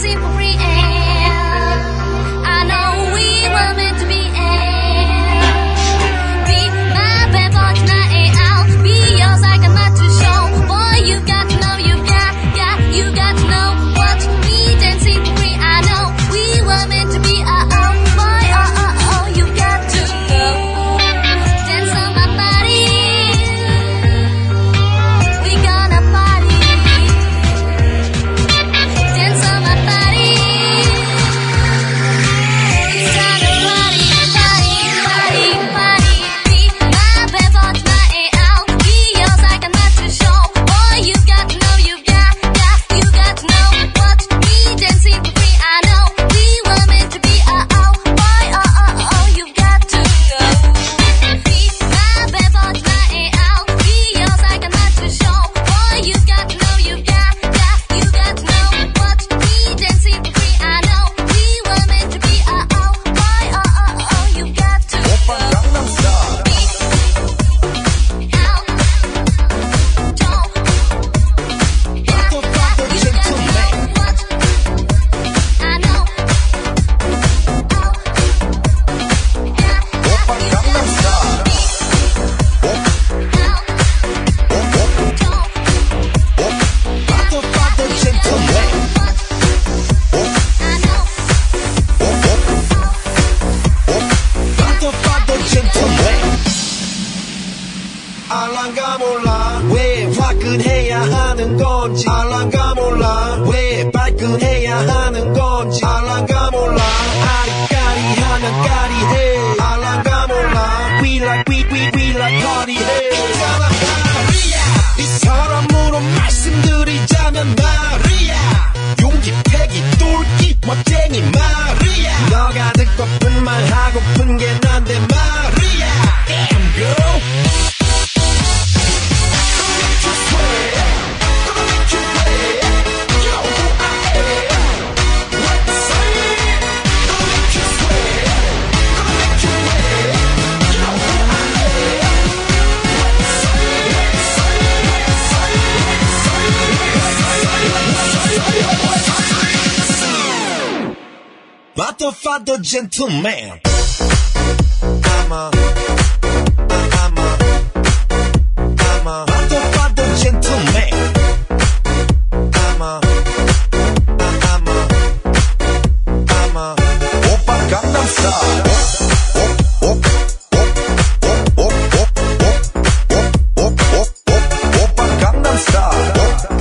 dancing for free. I know we were meant to be. Be my bad boy tonight. I'll be yours. I got much to show. Boy, you got to know, you got to know. Watch me dancing for free. I know we were meant to be. Boy, you got to go. Dance on my body. We gonna party. Dance on my body. It's time to party, party, party, party. Be my bad boy tonight. I'll be yours. I got much to show. Boy, you got to know, you got to know. Watch me dancing for free. I know we were meant to be. Boy, you got to go. Be my bad boy tonight. I'll be yours. I got much to show. Boy, you got to know, you got to know. Watch me dancing for free. I know we were meant to be. Boy, you got to go. 알랑가 몰라 왜 화끈해야 하는 건지 알랑가 몰라 왜 발끈해야 하는 건지 알랑가 몰라 아리까리하면 까리해 알랑가 몰라 we like party해 있잖아 말이야 이 사람으로 말씀드리자면 말이야 용기 패기 똘끼 멋쟁이 말이야 너가 듣고픈 말 하고픈 게 난데 말이야 Damn girl Father gentleman. I'm a Father gentleman. I'm a 오빠 강남 스타일. 오빠 강남 스타일.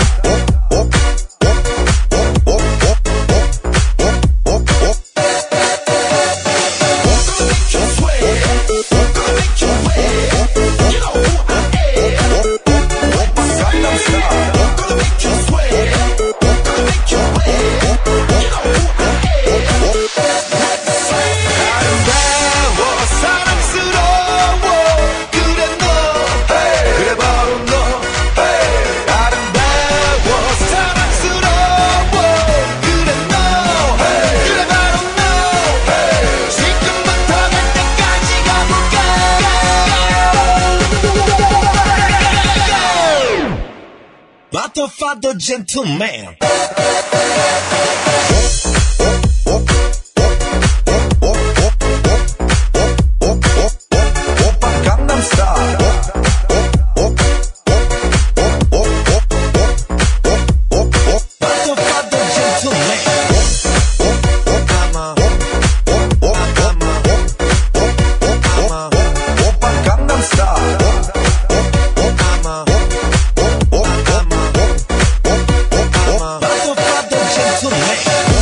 Father gentleman. 오빠 강남 스타일. Father gentleman. 오빠 강남 스타일. Father gentleman.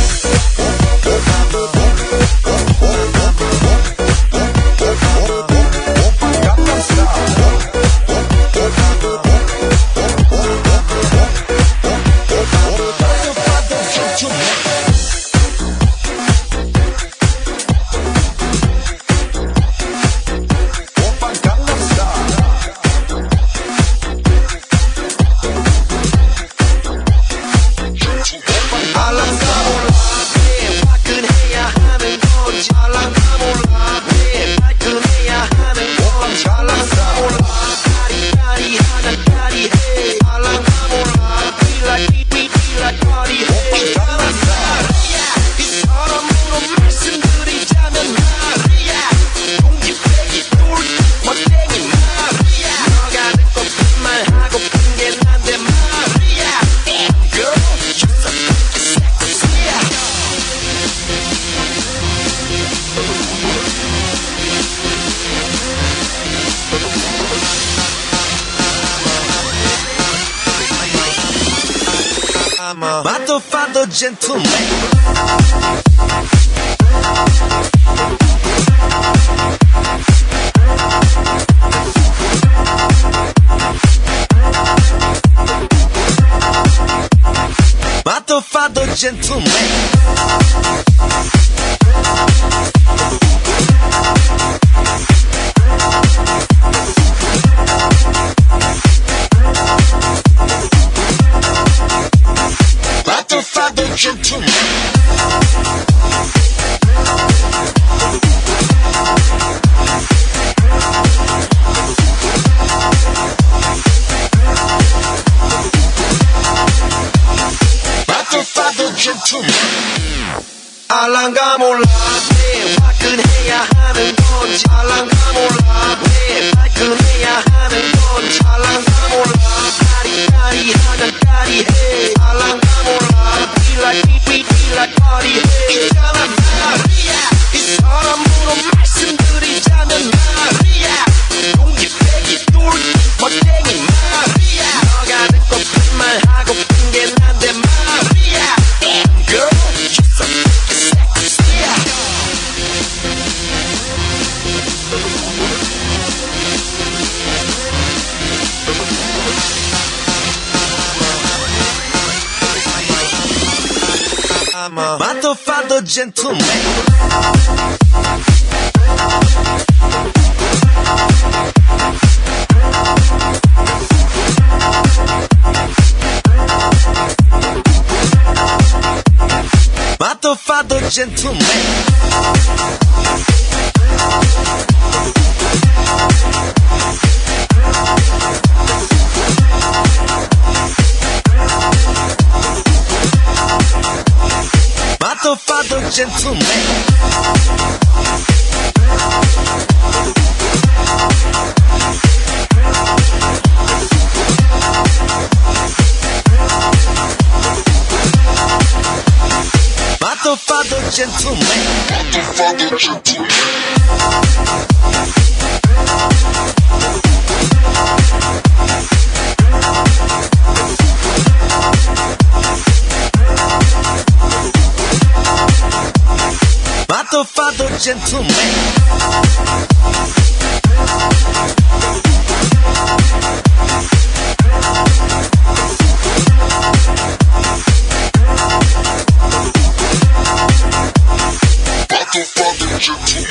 motherfucker gentleman. Motherfucker gentleman. Motherfucker gentleman. 알랑가 몰라 왜 화끈해야 하는 건지 알랑가 몰라 왜 발끈해야 하는 건지 알랑가 몰라 까리까리하면 까리해 알랑가 몰라 be like party 있잖아 말이야 이 사람으로 말씀드리자면 말이야 용기 빼기 뚫기 멋쟁이 말이야 너가 듣고픈 말 하고픈 게 난데 말이야 Girl, you're so sexy. I'm a motherfucker gentleman. Motherfucker gentleman. Motherfucker gentleman. Motherfucker gentleman. Motherfucker gentleman. Motherfucker gentleman. Motherfucker gentleman.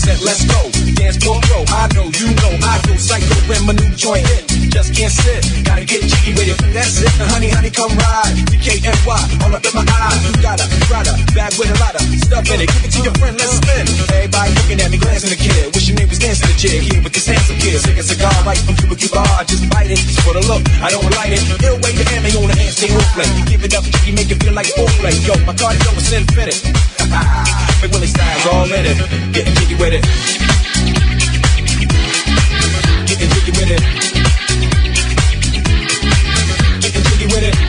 said, let's go. Dance floor pro, I know, you know, I go psycho when my new joint hit. Just can't sit, gotta get jiggy with it. That's it, now honey, come ride. DKNY, all up in my eyes. You got a Prada, bag with a lot of stuff in it. Give it to your friend, let's spin. Everybody looking at me, glancing at the kid. Wishing they was dancing the jig here with this handsome kid. Sick a cigar right from Cuba Cuba. I just bite it, just for the look, I don't light it. Ill way to hand me on the hand, stay on play. Give it up, jiggy, make it feel like foreplay. Yo, my cardio is infinite. Big Willie style's all in it. Getting jiggy with it. Getting jiggy with it. Getting jiggy with it.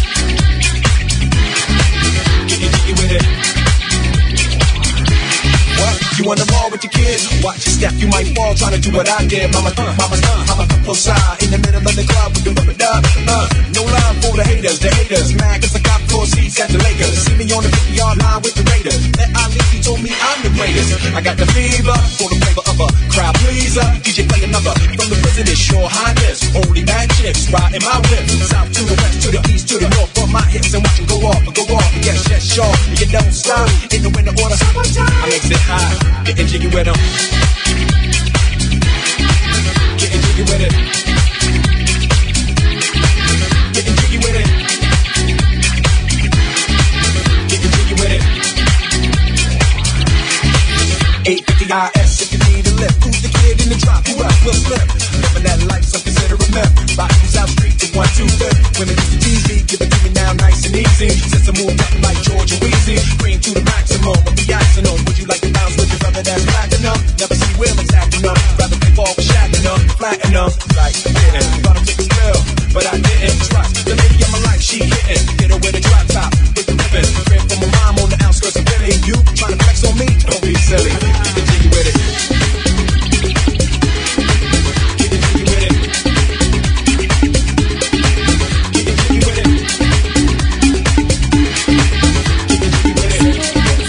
Getting jiggy with it. What? You on the ball with your kids? Watch your step, you might fall trying to do what I did. Mama's I'ma come close side in the middle of the club with the rubber dub. No line for the haters, mad cause I got 4 seats at the Lakers. See me on the 50-yard line with the Raiders. That Ali, he told me I'm the greatest. I got the fever for the flavor of a crowd pleaser. DJ play another from the prison, it's your highness. Only mad chicks riding my whip. South to the west, to the east, to the north. On my hips and watch them go off. Yes, sure. You don't stop in the winter order. I makes it high, getting jiggy with them. Getting jiggy with it. Getting jiggy with it. Getting jiggy with it. 850 IS if you need a lift. Who's the kid in the drop? Who else will slip? Living that life, so consider a myth. Rockin' from South Street to 125th. Women used to tease me, give it to me now nice and easy. Since I moved up like George and Weezy, green to the maximum with the icing on. Would you like to bounce with your brother that's platinum? Never see Will attacking them. Rather play ball with shacking them, flatten them. Like, didn't. Thought I'd take a spill, but I didn't. Trust the lady of my life, she hitting. Hit her with a drop top, with the ribbon. Ran from my mom on the outskirts of Philly. You trying to flex on me? Don't be silly. Get the jiggy with it. Get the jiggy with it. Get the jiggy with it. Get the jiggy with it.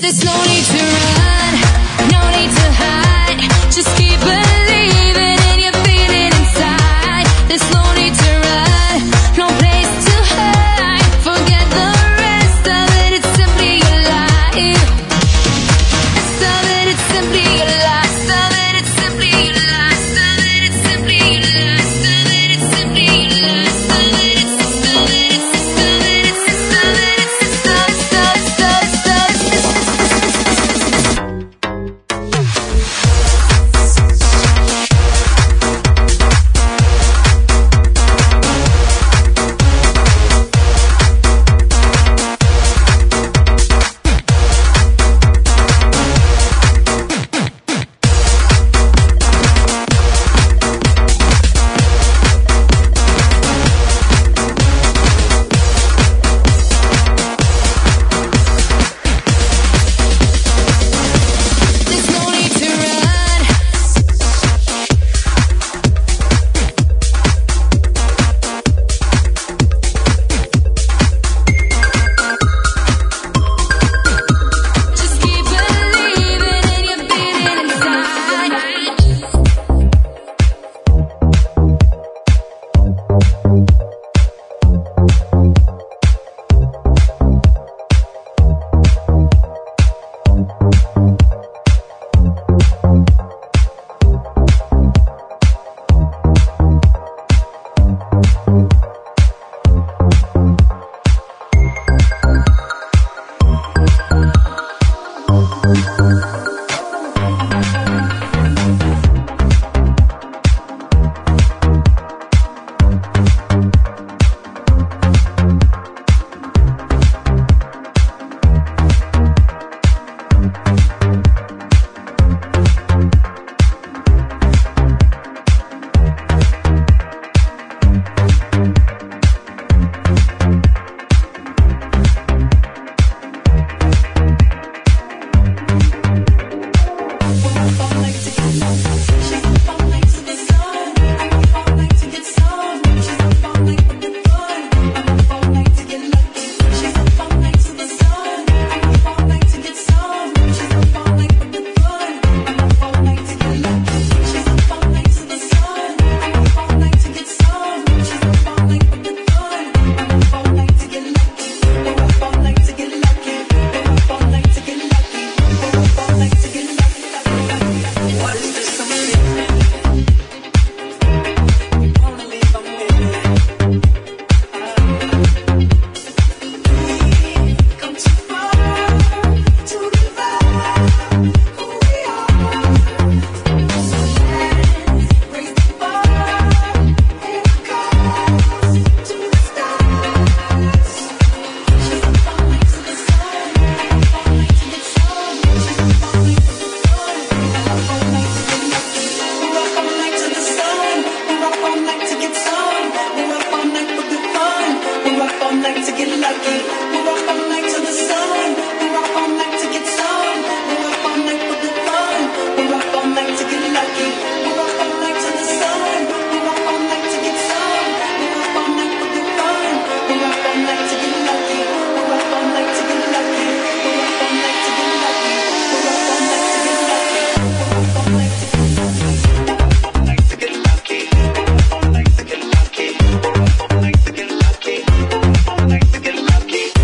Like to get lucky.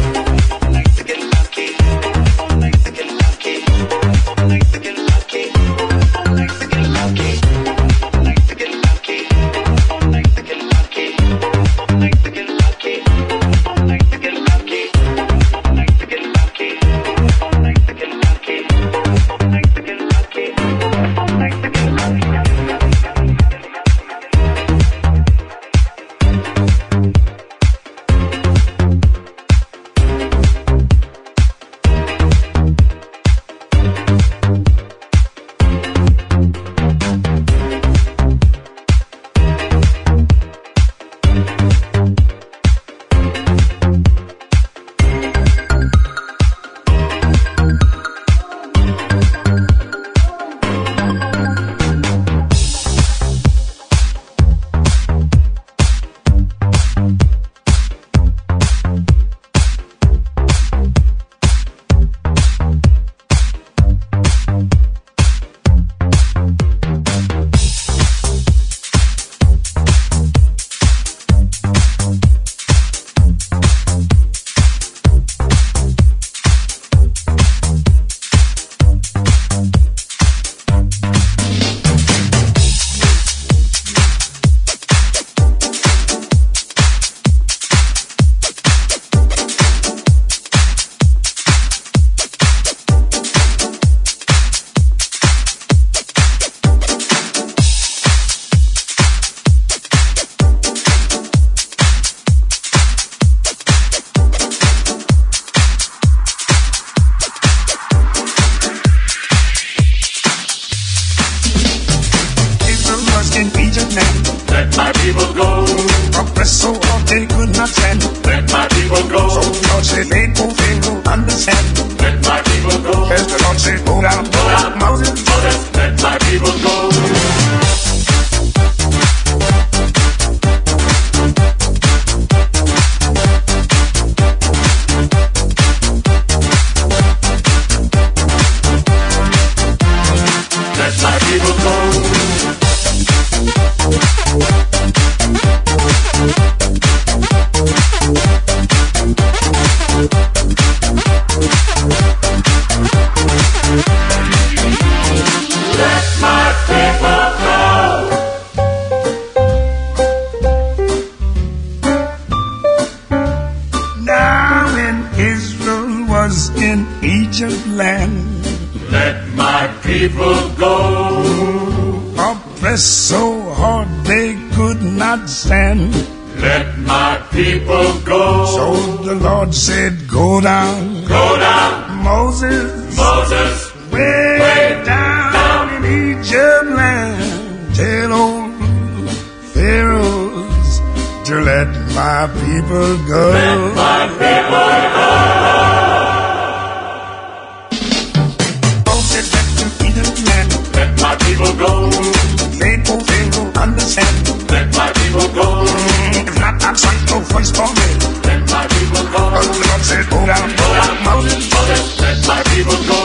in Egypt land. Let my people go. Oppressed so hard they could not stand. Let my people go. So the Lord said, go down. Go down. Moses, way down in Egypt land. Tell old Pharaohs to let my people go. Let my people go. Moses left them Egypt land. Let my people go. They don't understand. Let my people go. If not, I'm sorry, no voice for me. Let my people go. The Lord said, go down, Moses. Let my people go.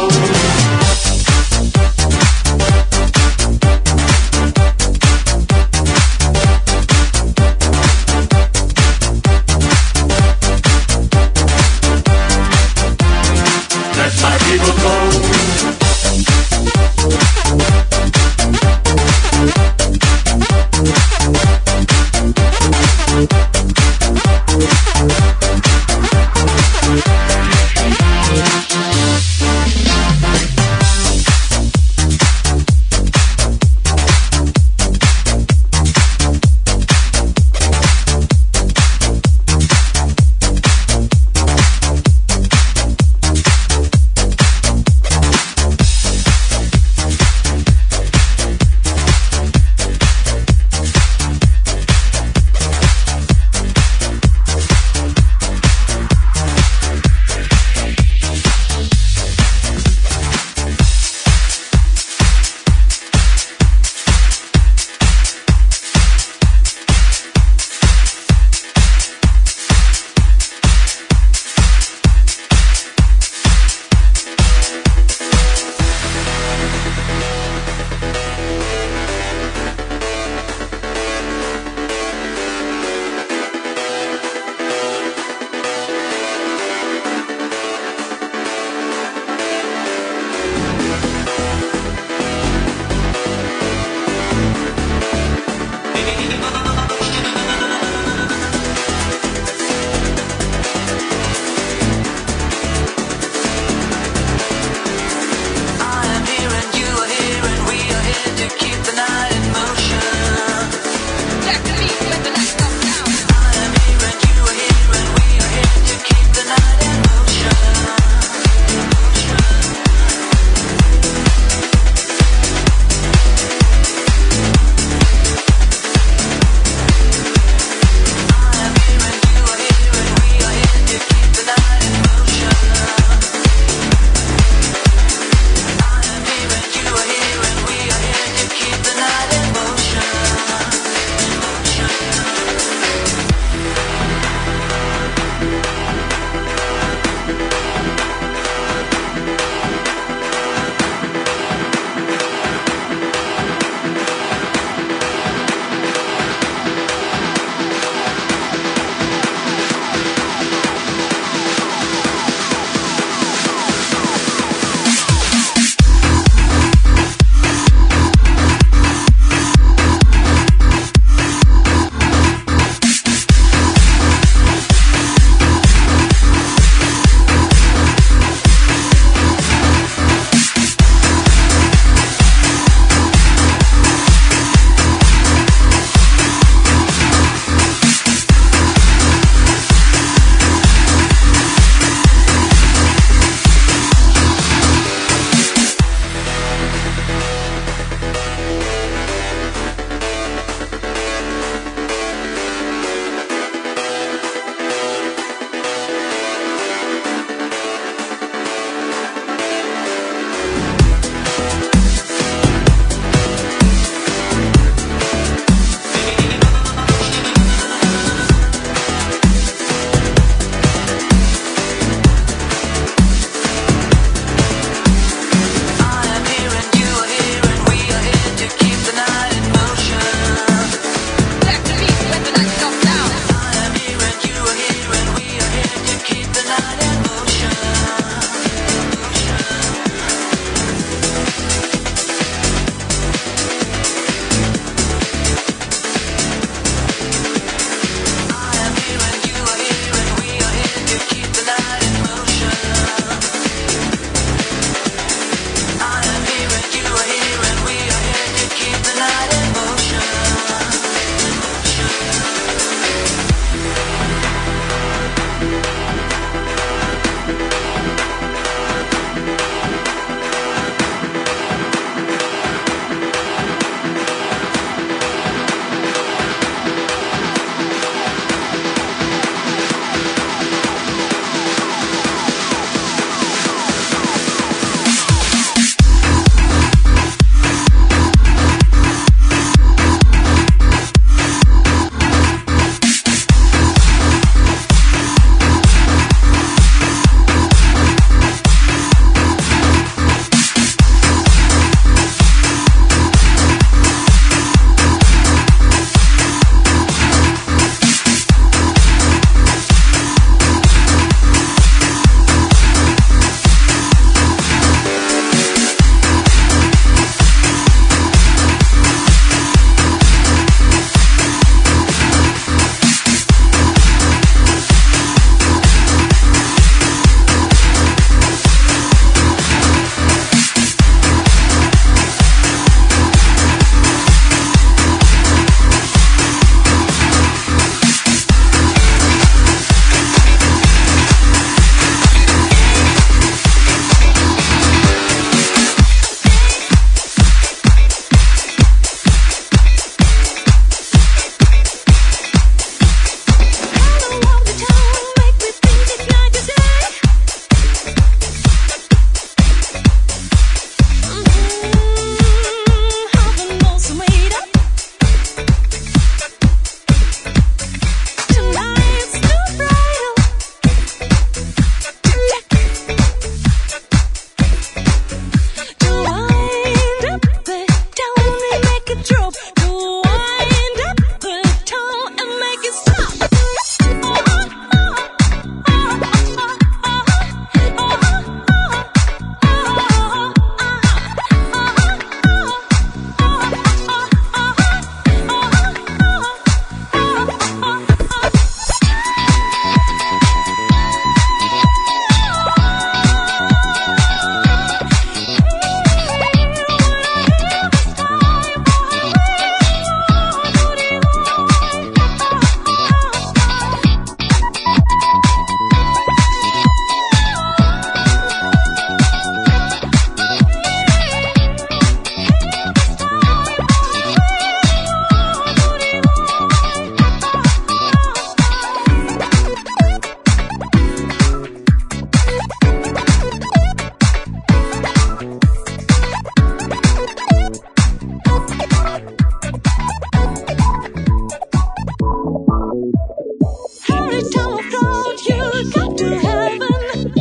Every time I float, you got to heaven.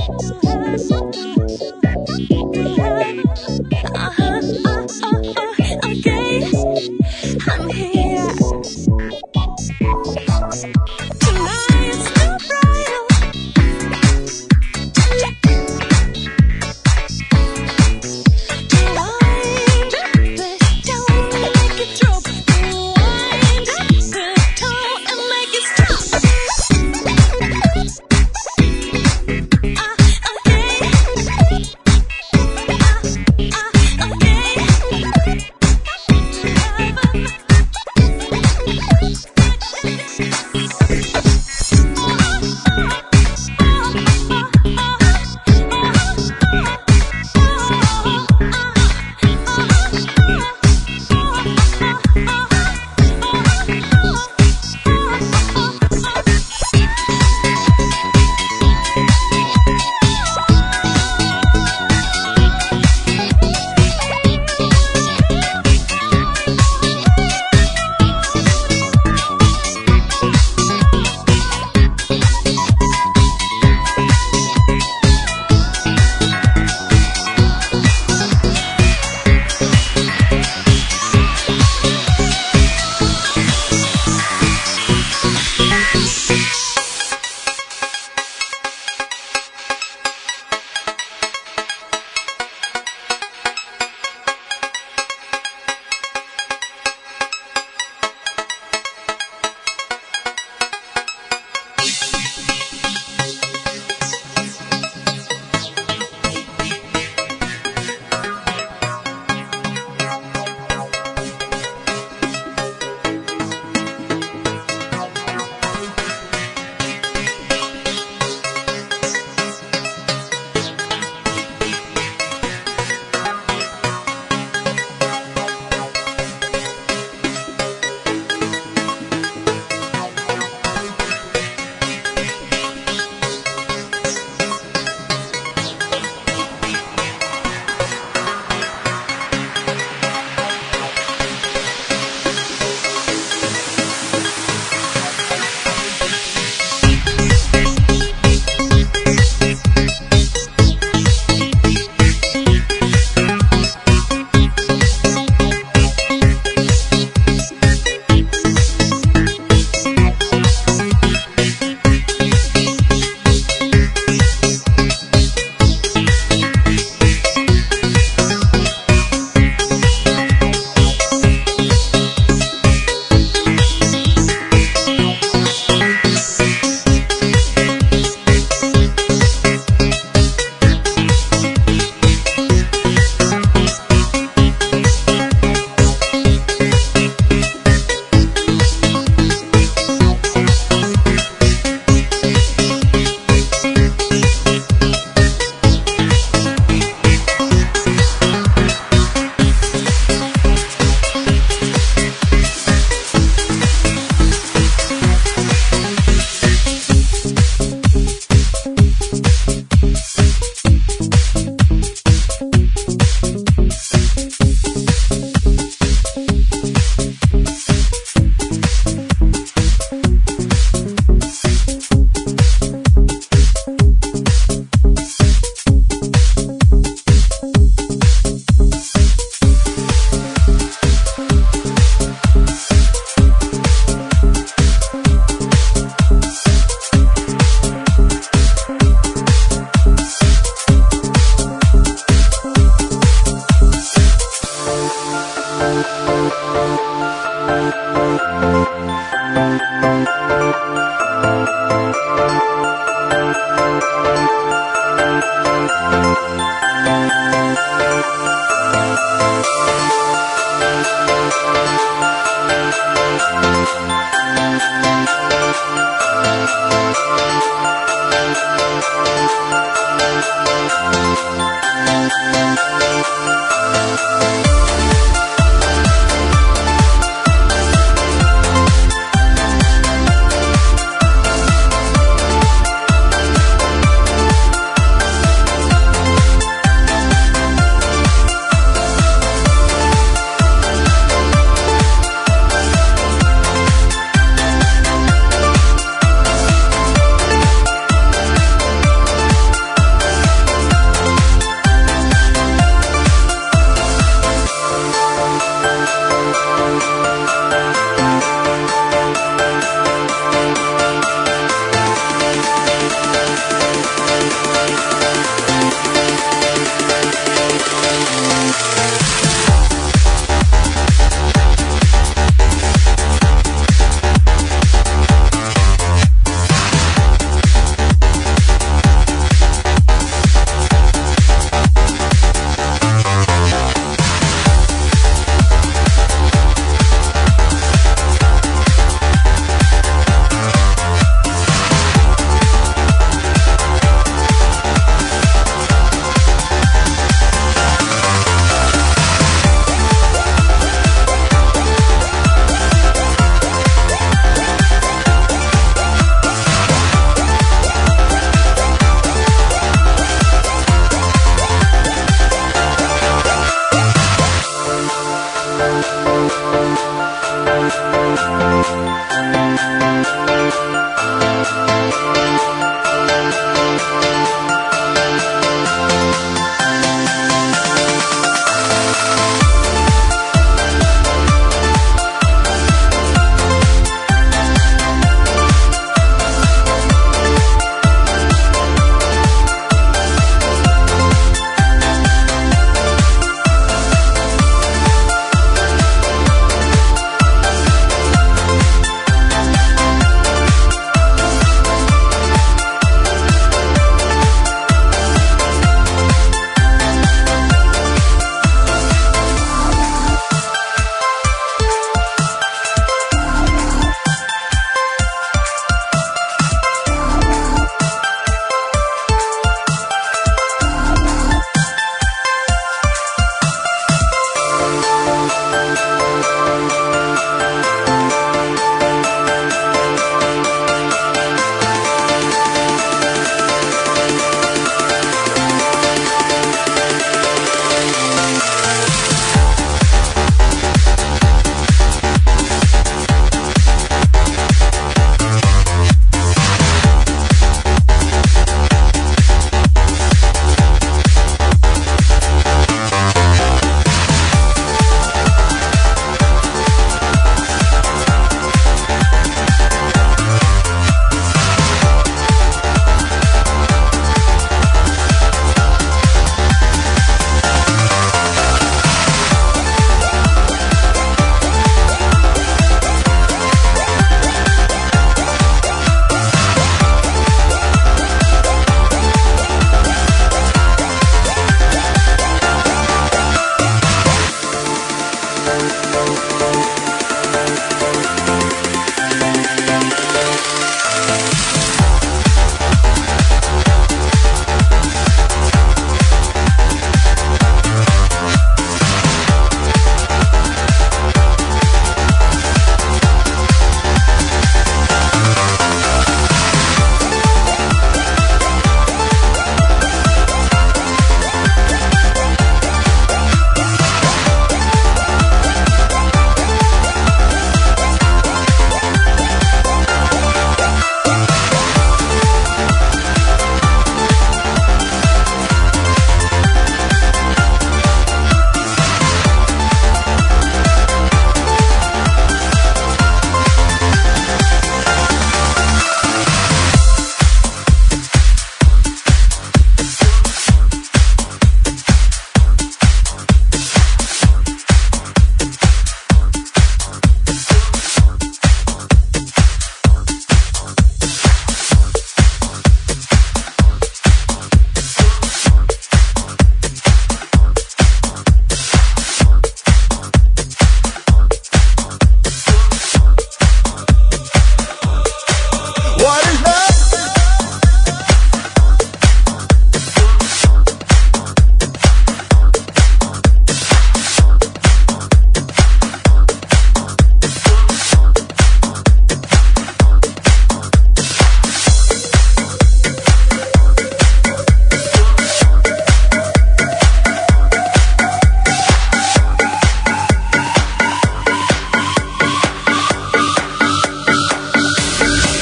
Okay, I'm here. Tonight's the bridal. Rewind, but don't make it drop. Rewind, the tone and make it stop.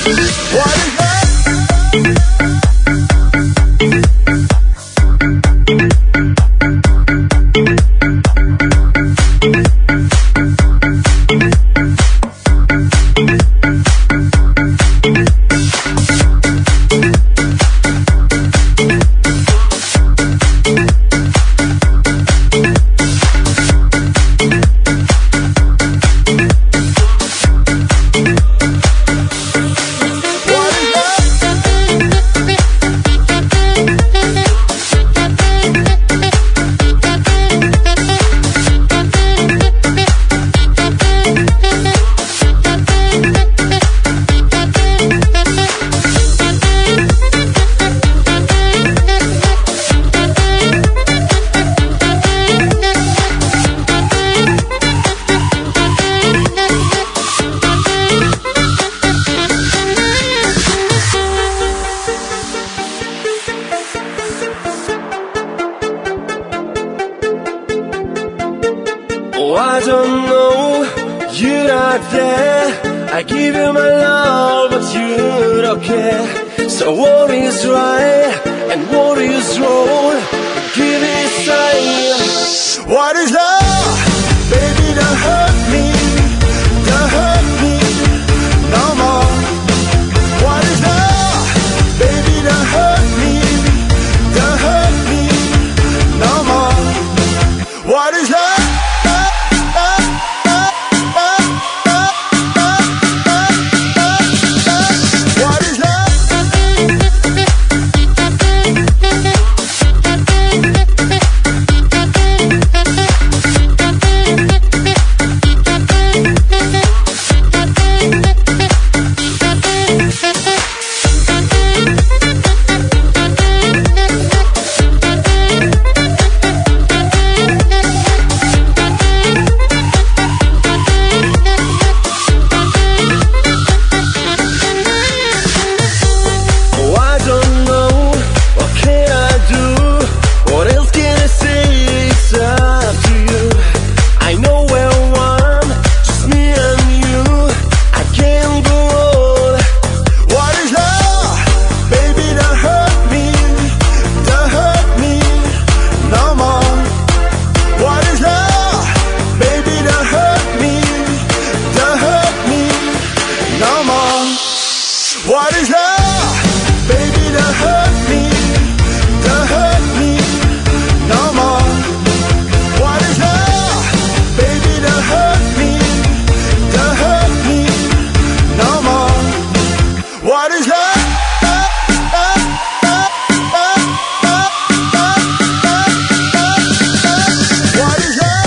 What is love? Oh, I don't know, you're not there. I give you my love, but you don't care. So what is right and what is wrong? Give me a sign. What is love? Baby, don't hurt me. Don't hurt me no more. What is love? Baby, don't hurt me. Don't hurt me no more. What is love? What is love? Baby, don't hurt me. Don't hurt me no more. What is love? Baby, don't hurt me. Don't hurt me no more. What is love? What is love?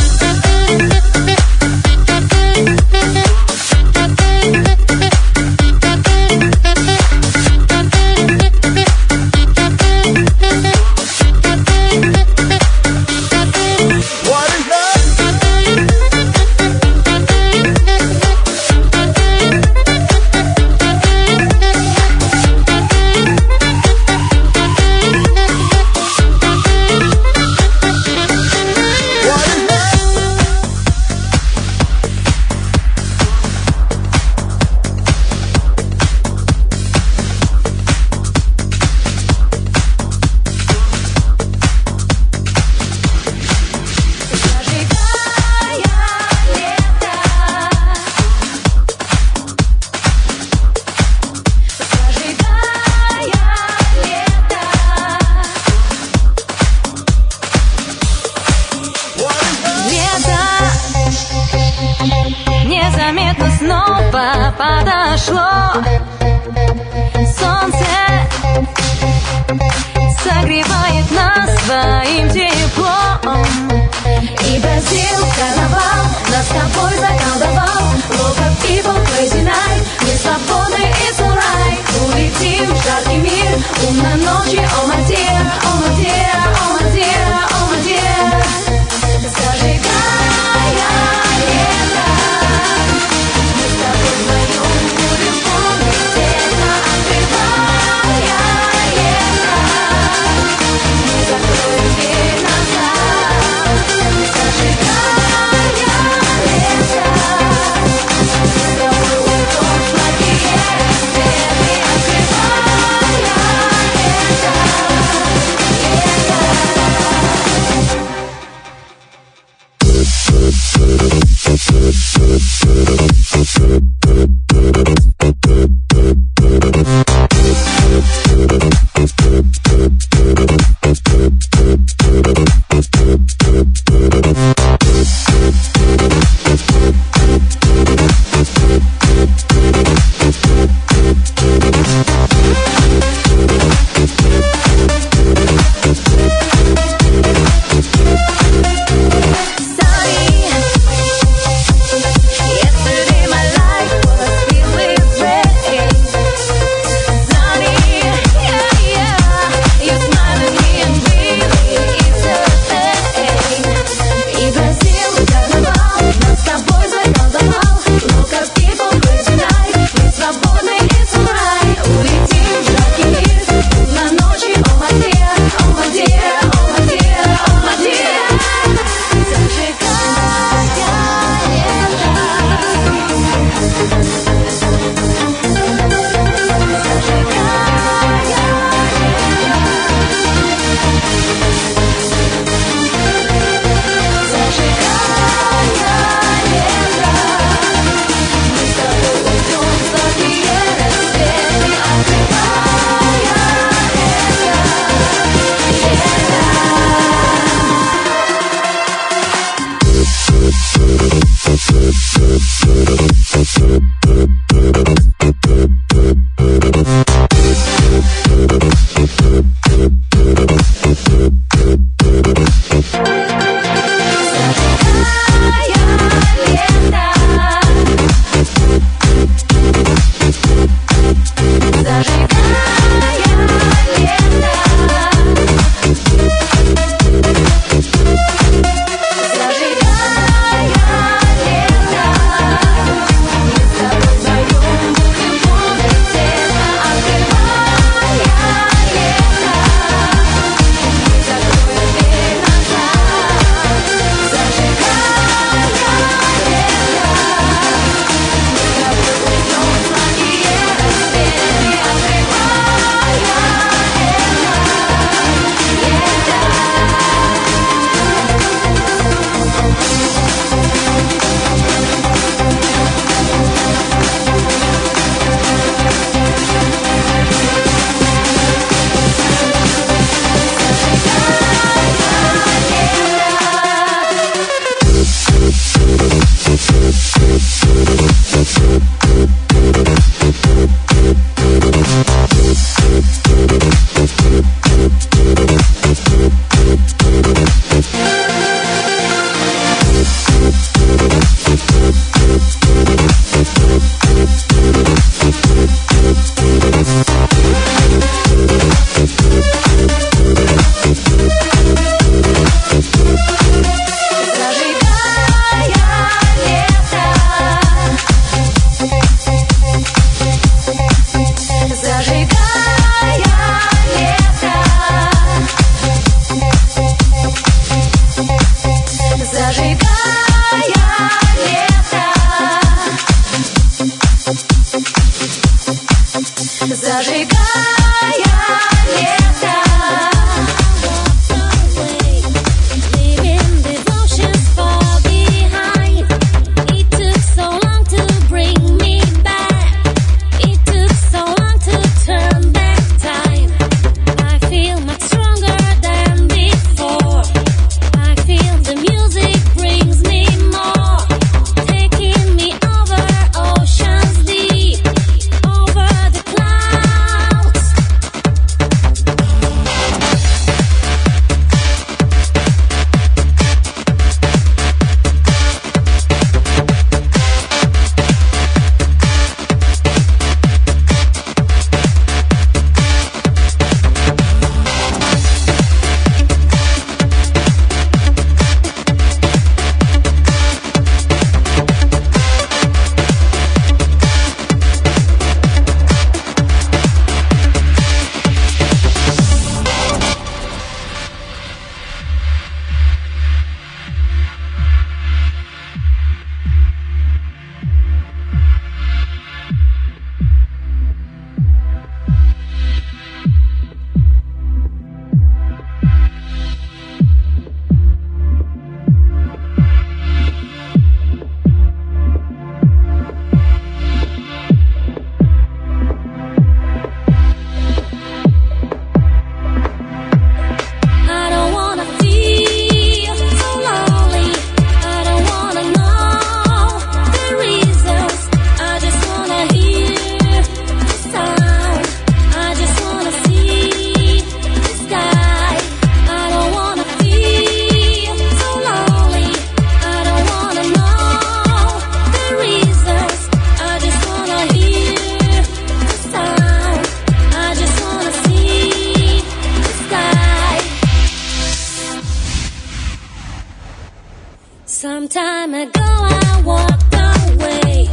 Some time ago I walked away,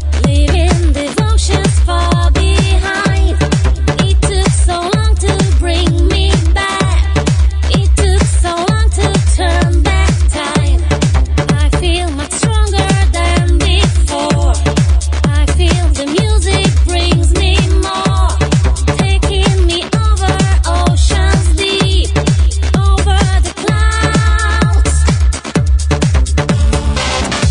leaving devotions far behind. It took so long to bring me back. It took so long to turn back time. I feel much stronger than before. I feel the music brings me more, taking me over oceans deep, over the clouds.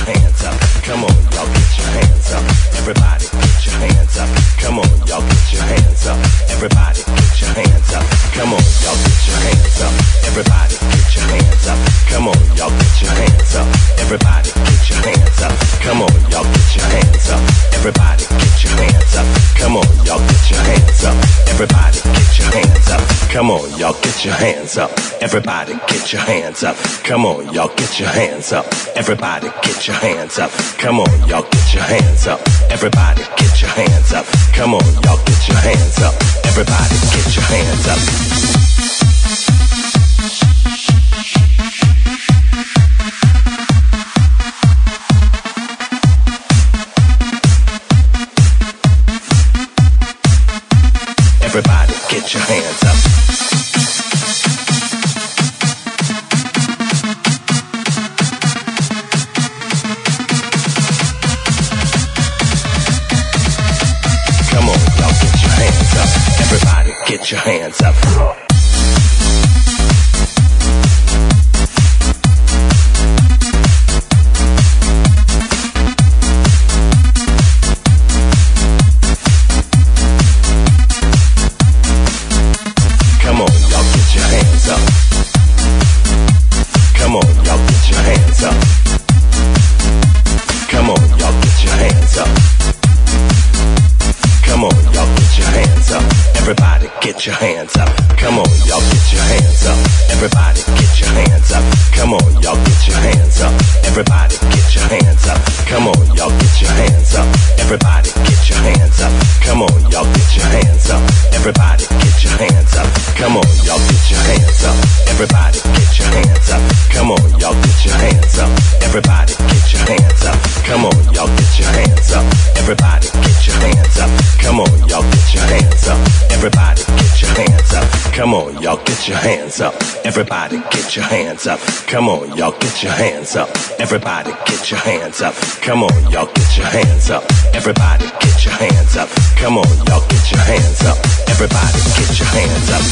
hands up. Come on, y'all get your hands up. Everybody get your hands up. Come on, y'all get your hands up. Everybody get your hands up. Come on, y'all get your hands up. Everybody get your hands up. Come on, y'all get your hands up. Everybody get your hands up. Come on, y'all get your hands up. Everybody get your hands up. Come on, y'all get your hands up. Everybody get your hands up. Come on, y'all get your hands up. Everybody get your hands up. Come on, y'all get your hands up. Everybody get your hands up. Come on, y'all get your hands up. Everybody get your hands up. Come on, y'all get your hands up. Everybody get your hands up. Everybody get your hands up. Come on, y'all get your hands up. Everybody get your hands up. Get your hands up. Come on, y'all get your hands up. Everybody get your hands up. Come on, y'all get your hands up. Everybody get your hands up. Come on, y'all get your hands up. Everybody get your hands up. Come on, y'all get your hands up. Everybody get your hands up. Come on, y'all get your hands up. Everybody get your hands up. Come on, y'all get your hands up. Everybody get your hands up. Come on, y'all get your hands up. Everybody get your hands up. Come on, y'all get your hands up. Everybody get your hands up. Come on, y'all get your hands up. Everybody get your hands up. Come on, y'all get your hands up. Everybody get your hands up. Come on, y'all get your hands up. Everybody get your hands up. Come on, y'all get your hands up. Everybody get your hands up.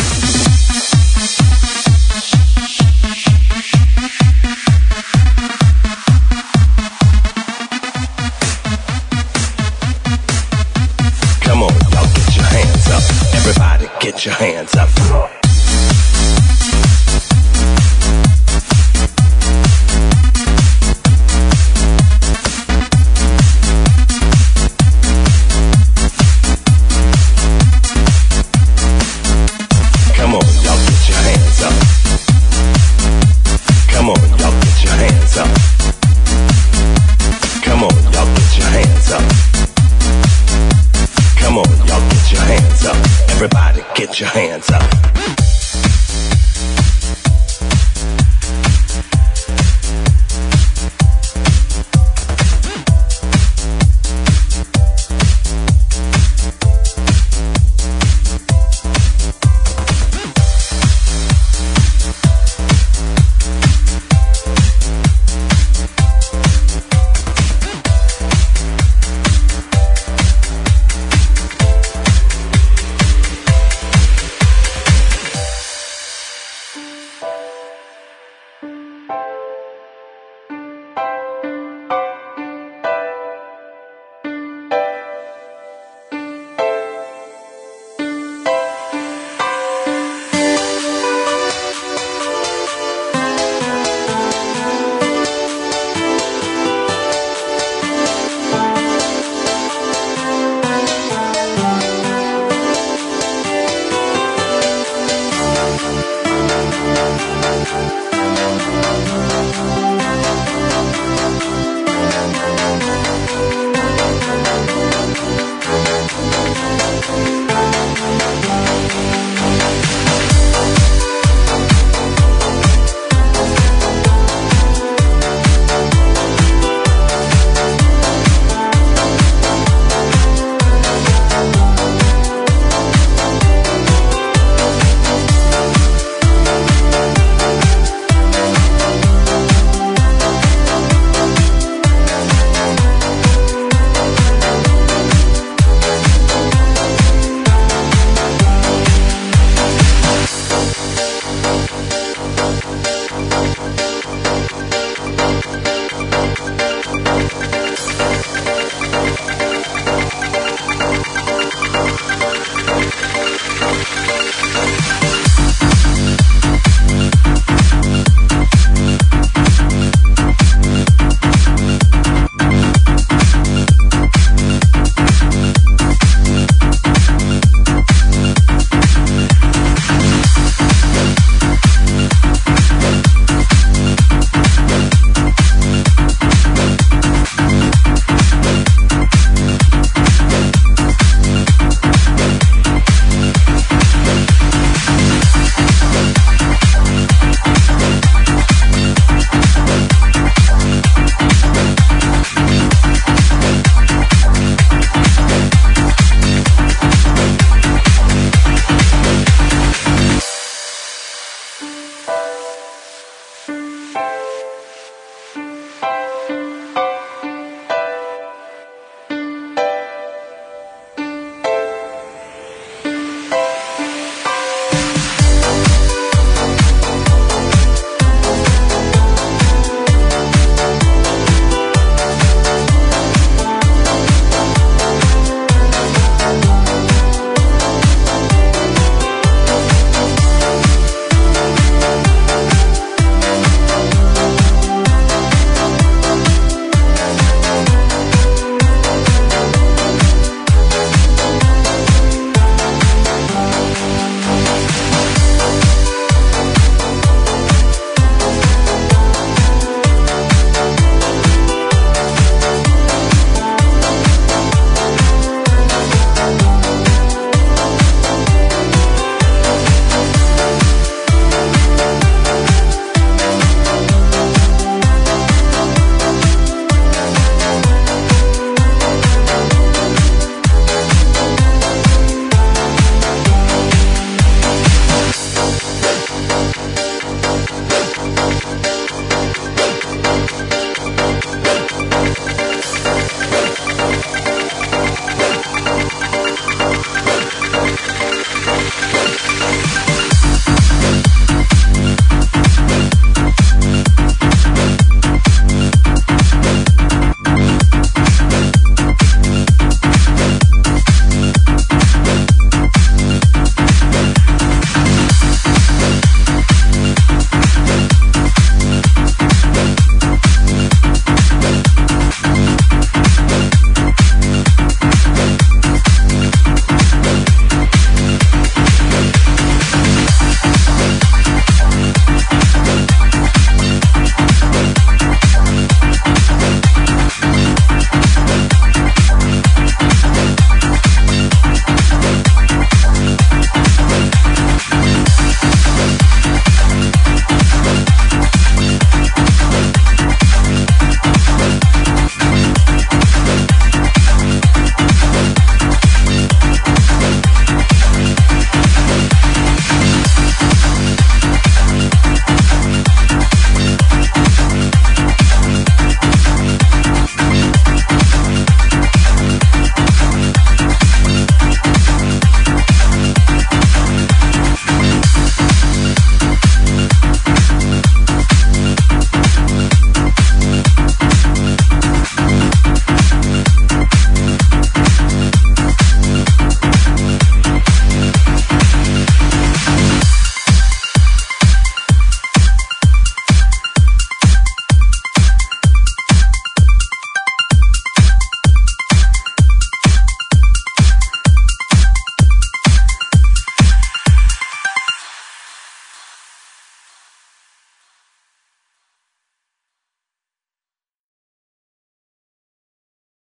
Come on, y'all get your hands up. Everybody get your hands up. Come on, y'all get your hands up. Come on, y'all get your hands up. Come on, y'all get your hands up. Come on, y'all get your hands up. Everybody get your hands up.